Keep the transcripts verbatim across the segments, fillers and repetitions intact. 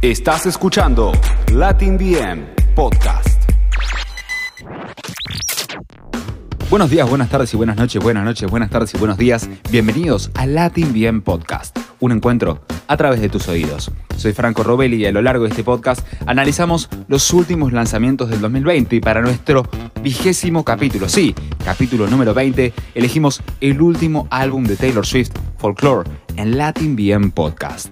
Estás escuchando Latin B M Podcast. Buenos días, buenas tardes y buenas noches, buenas noches, buenas tardes y buenos días. Bienvenidos a Latin B M Podcast, un encuentro a través de tus oídos. Soy Franco Robelli y a lo largo de este podcast analizamos los últimos lanzamientos del dos mil veinte y para nuestro vigésimo capítulo, sí, capítulo número veinte, elegimos el último álbum de Taylor Swift, Folklore, en Latin B M Podcast.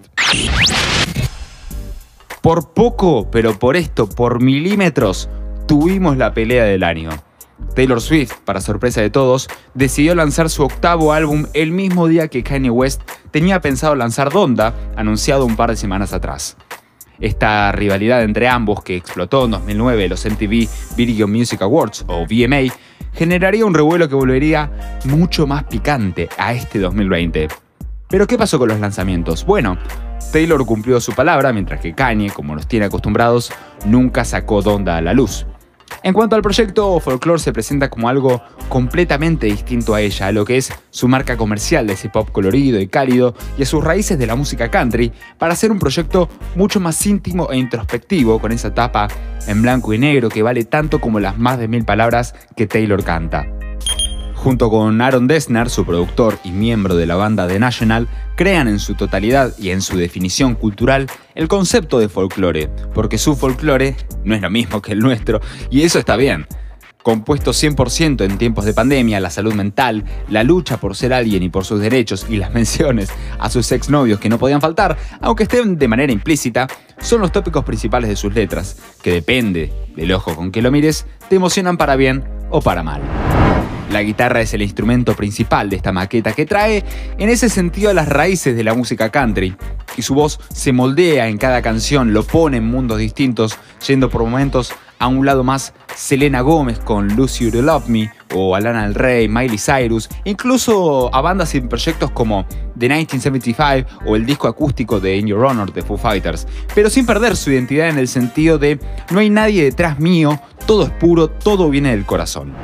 Por poco, pero por esto, por milímetros, tuvimos la pelea del año. Taylor Swift, para sorpresa de todos, decidió lanzar su octavo álbum el mismo día que Kanye West tenía pensado lanzar Donda, anunciado un par de semanas atrás. Esta rivalidad entre ambos, que explotó en dos mil nueve en los M T V Video Music Awards, o V M A, generaría un revuelo que volvería mucho más picante a este dos mil veinte. ¿Pero qué pasó con los lanzamientos? Bueno, Taylor cumplió su palabra, mientras que Kanye, como nos tiene acostumbrados, nunca sacó Donda a la luz. En cuanto al proyecto, Folklore se presenta como algo completamente distinto a ella, a lo que es su marca comercial de ese pop colorido y cálido y a sus raíces de la música country, para ser un proyecto mucho más íntimo e introspectivo, con esa tapa en blanco y negro que vale tanto como las más de mil palabras que Taylor canta. Junto con Aaron Dessner, su productor y miembro de la banda The National, crean en su totalidad y en su definición cultural el concepto de folclore, porque su folclore no es lo mismo que el nuestro, y eso está bien. Compuesto cien por ciento en tiempos de pandemia, la salud mental, la lucha por ser alguien y por sus derechos y las menciones a sus exnovios que no podían faltar, aunque estén de manera implícita, son los tópicos principales de sus letras, que depende del ojo con que lo mires, te emocionan para bien o para mal. La guitarra es el instrumento principal de esta maqueta que trae en ese sentido las raíces de la música country, y su voz se moldea en cada canción, lo pone en mundos distintos, yendo por momentos a un lado más Selena Gómez con Lose You to Love Me, o a Lana Del Rey, Miley Cyrus, incluso a bandas y proyectos como The mil novecientos setenta y cinco o el disco acústico de In Your Honor de Foo Fighters, pero sin perder su identidad en el sentido de no hay nadie detrás mío, todo es puro, todo viene del corazón.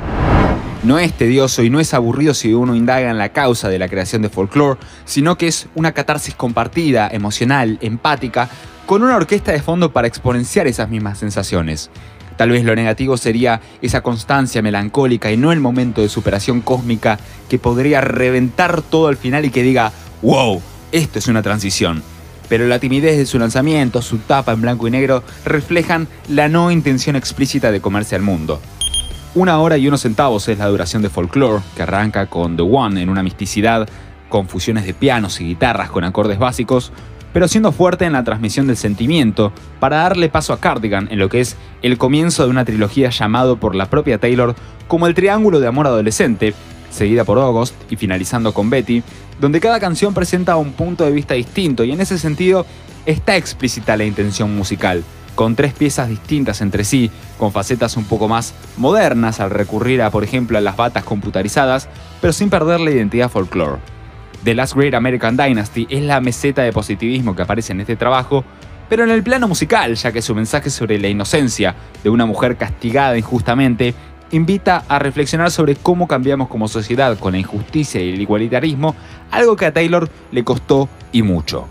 No es tedioso y no es aburrido si uno indaga en la causa de la creación de Folklore, sino que es una catarsis compartida, emocional, empática, con una orquesta de fondo para exponenciar esas mismas sensaciones. Tal vez lo negativo sería esa constancia melancólica y no el momento de superación cósmica que podría reventar todo al final y que diga ¡wow! Esto es una transición. Pero la timidez de su lanzamiento, su tapa en blanco y negro, reflejan la no intención explícita de comerse al mundo. Una hora y unos centavos es la duración de Folklore, que arranca con The One en una misticidad, con fusiones de pianos y guitarras con acordes básicos, pero siendo fuerte en la transmisión del sentimiento, para darle paso a Cardigan en lo que es el comienzo de una trilogía llamado por la propia Taylor como el Triángulo de Amor Adolescente, seguida por August y finalizando con Betty, donde cada canción presenta un punto de vista distinto y en ese sentido está explícita la intención musical, con tres piezas distintas entre sí, con facetas un poco más modernas al recurrir a, por ejemplo, a las batas computarizadas, pero sin perder la identidad folklore. The Last Great American Dynasty es la meseta de positivismo que aparece en este trabajo, pero en el plano musical, ya que su mensaje sobre la inocencia de una mujer castigada injustamente invita a reflexionar sobre cómo cambiamos como sociedad con la injusticia y el igualitarismo, algo que a Taylor le costó y mucho.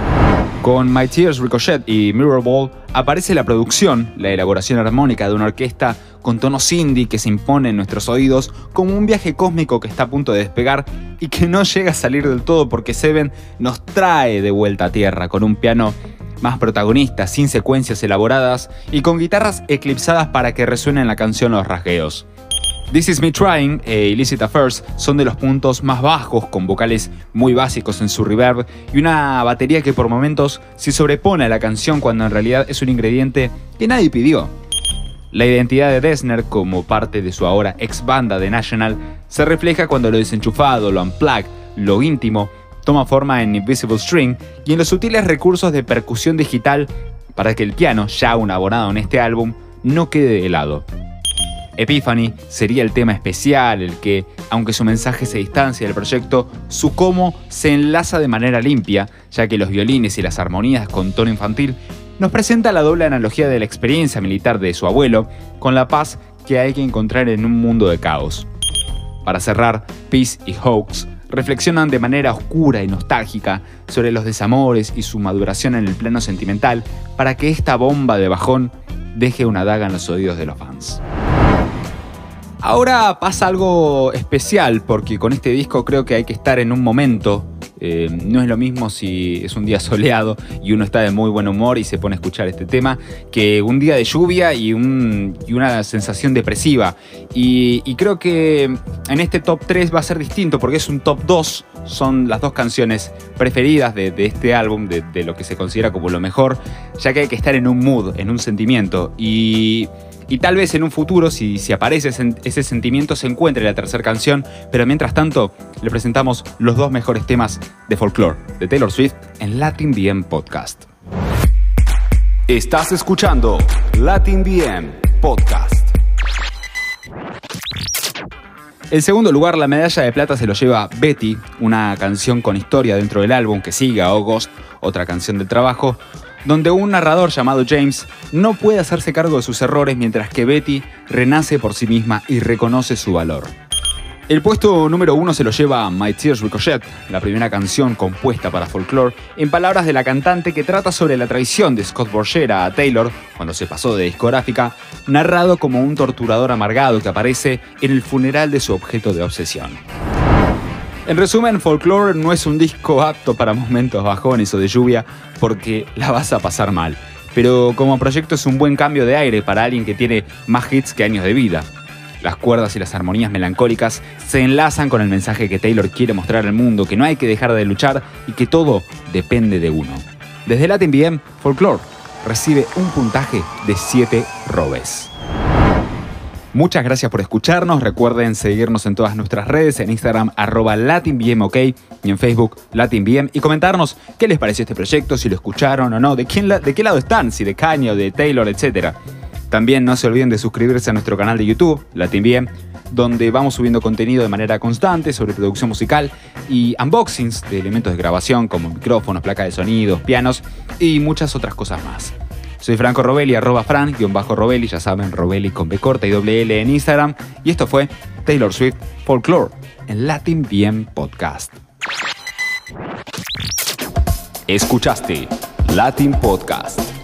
Con My Tears Ricochet y Mirror Ball aparece la producción, la elaboración armónica de una orquesta con tonos indie que se impone en nuestros oídos como un viaje cósmico que está a punto de despegar y que no llega a salir del todo porque Seven nos trae de vuelta a tierra con un piano más protagonista, sin secuencias elaboradas y con guitarras eclipsadas para que resuenen la canción los rasgueos. This Is Me Trying e Illicit Affairs son de los puntos más bajos, con vocales muy básicos en su reverb y una batería que por momentos se sobrepone a la canción cuando en realidad es un ingrediente que nadie pidió. La identidad de Dessner como parte de su ahora ex banda The National se refleja cuando lo desenchufado, lo unplugged, lo íntimo toma forma en Invisible String y en los sutiles recursos de percusión digital para que el piano, ya un abonado en este álbum, no quede de lado. Epiphany sería el tema especial, el que, aunque su mensaje se distancia del proyecto, su cómo se enlaza de manera limpia, ya que los violines y las armonías con tono infantil nos presenta la doble analogía de la experiencia militar de su abuelo con la paz que hay que encontrar en un mundo de caos. Para cerrar, Peace y Hoax reflexionan de manera oscura y nostálgica sobre los desamores y su maduración en el plano sentimental para que esta bomba de bajón deje una daga en los oídos de los fans. Ahora pasa algo especial porque con este disco creo que hay que estar en un momento. Eh, no es lo mismo si es un día soleado y uno está de muy buen humor y se pone a escuchar este tema que un día de lluvia y, un, y una sensación depresiva. Y, y creo que en este top tres va a ser distinto porque es un top dos. Son las dos canciones preferidas de, de este álbum, de, de lo que se considera como lo mejor, ya que hay que estar en un mood, en un sentimiento. Y... Y tal vez en un futuro, si, si aparece ese, ese sentimiento, se encuentre la tercera canción, pero mientras tanto, le presentamos los dos mejores temas de Folklore, de Taylor Swift, en Latin B M Podcast. Estás escuchando Latin B M Podcast. El segundo lugar, la medalla de plata se lo lleva Betty, una canción con historia dentro del álbum que sigue a August, otra canción del trabajo, donde un narrador llamado James no puede hacerse cargo de sus errores mientras que Betty renace por sí misma y reconoce su valor. El puesto número uno se lo lleva My Tears Ricochet, la primera canción compuesta para Folklore, en palabras de la cantante que trata sobre la traición de Scott Borchera a Taylor cuando se pasó de discográfica, narrado como un torturador amargado que aparece en el funeral de su objeto de obsesión. En resumen, Folklore no es un disco apto para momentos bajones o de lluvia porque la vas a pasar mal. Pero como proyecto es un buen cambio de aire para alguien que tiene más hits que años de vida. Las cuerdas y las armonías melancólicas se enlazan con el mensaje que Taylor quiere mostrar al mundo, que no hay que dejar de luchar y que todo depende de uno. Desde Latin B M, Folklore recibe un puntaje de siete robes. Muchas gracias por escucharnos. Recuerden seguirnos en todas nuestras redes, en Instagram arroba LatinBMOK y en Facebook LatinBM, y comentarnos qué les pareció este proyecto, si lo escucharon o no, de, quién, de qué lado están, si de Kanye o de Taylor, etcétera. También no se olviden de suscribirse a nuestro canal de YouTube, LatinBM, donde vamos subiendo contenido de manera constante sobre producción musical y unboxings de elementos de grabación como micrófonos, placas de sonidos, pianos y muchas otras cosas más. Soy Franco Robelli, arroba Fran-Robelli, ya saben, Robelli con B corta y doble L en Instagram. Y esto fue Taylor Swift Folklore en Latin B M Podcast. Escuchaste Latin Podcast.